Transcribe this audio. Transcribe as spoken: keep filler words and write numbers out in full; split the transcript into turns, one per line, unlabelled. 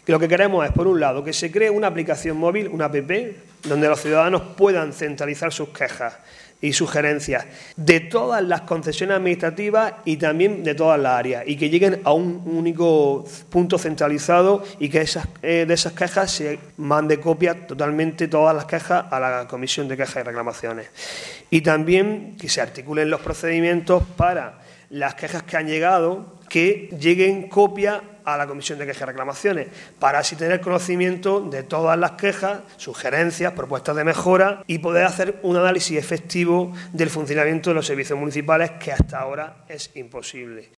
que lo que queremos es, por un lado, que se cree una aplicación móvil, una app, donde los ciudadanos puedan centralizar sus quejas y sugerencias de todas las concesiones administrativas y también de todas las áreas, y que lleguen a un único punto centralizado y que esas, eh, de esas quejas se mande copia totalmente todas las quejas a la Comisión de Quejas y Reclamaciones. Y también que se articulen los procedimientos para las quejas que han llegado, que lleguen copia a la Comisión de Quejas y Reclamaciones, para así tener conocimiento de todas las quejas, sugerencias, propuestas de mejora y poder hacer un análisis efectivo del funcionamiento de los servicios municipales, que hasta ahora es imposible.